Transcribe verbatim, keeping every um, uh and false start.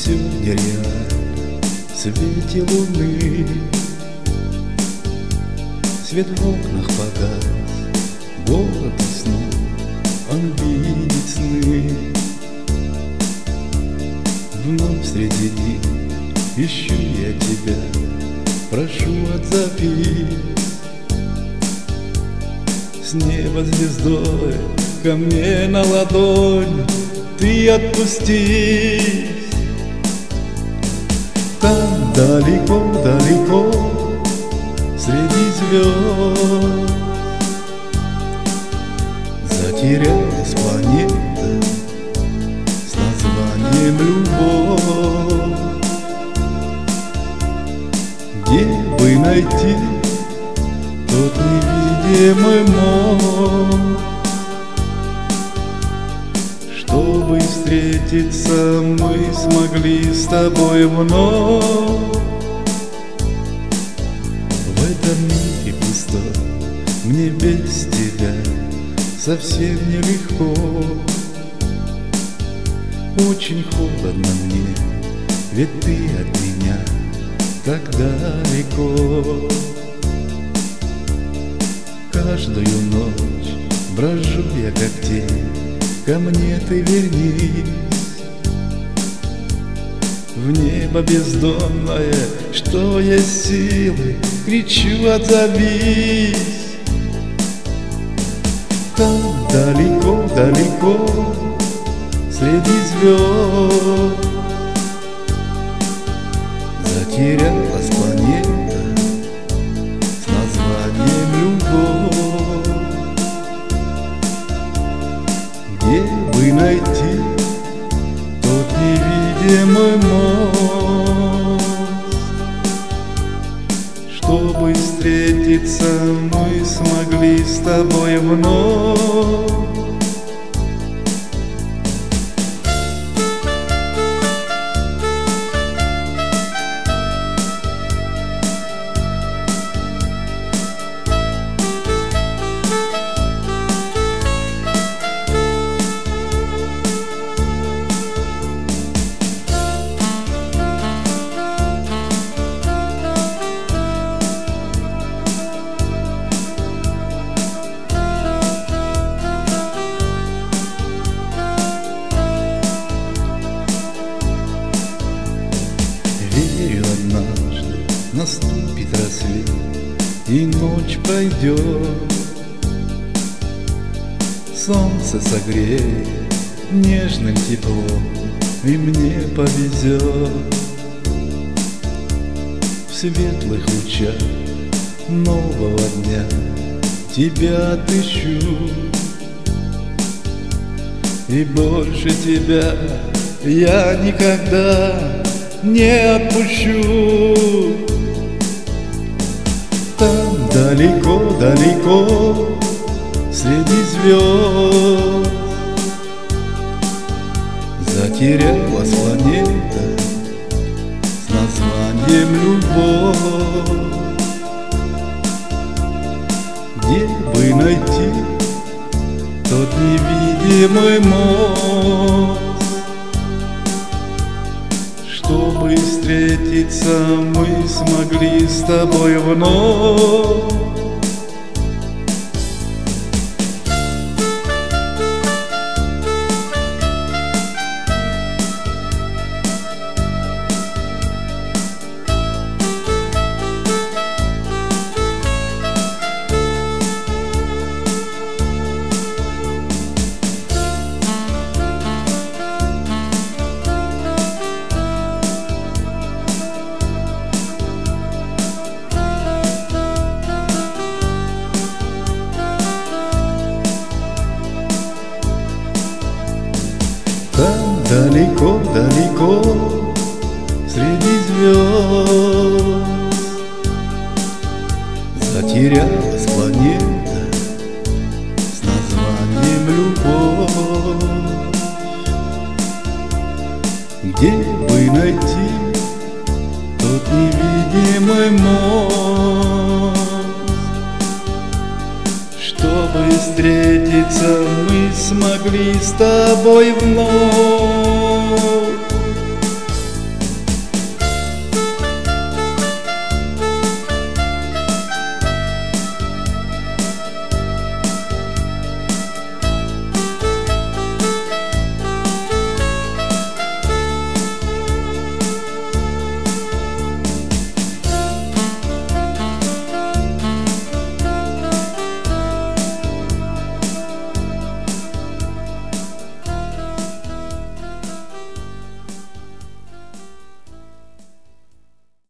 все нереально в свете луны. Свет в окнах погас, город уснул, он видит сны. Вновь среди них ищу я тебя, прошу отзовись. С неба звездой ко мне на ладонь ты отпустись. Там далеко-далеко среди звезд затерялась планета с названием любовь. Где бы найти тот невидимый мост, чтобы встретиться мы смогли с тобой вновь? В этом мире пусто, мне без тебя совсем нелегко. Очень холодно мне, ведь ты от меня так далеко. Каждую ночь брожу я как тень, ко мне ты вернись. В небо бездонное, что есть силы, кричу отзовись. Там далеко-далеко среди звезд затерялась планета с названием любовь. Где бы найти тот невидимый мост, чтобы встретиться мы смогли с тобой вновь? Верю, однажды наступит рассвет, и ночь пройдет. Солнце согреет нежным теплом, и мне повезет. В светлых лучах нового дня тебя отыщу, и больше тебя я никогда не отпущу. Там далеко-далеко среди звезд затерялась планета с названием любовь. Где бы найти тот невидимый мост, чтобы встретиться мы смогли с тобой вновь? Там далеко-далеко среди звезд затерялась планета с названием любовь. Где бы найти тот невидимый мост, чтобы встретиться мы смогли с тобой вновь?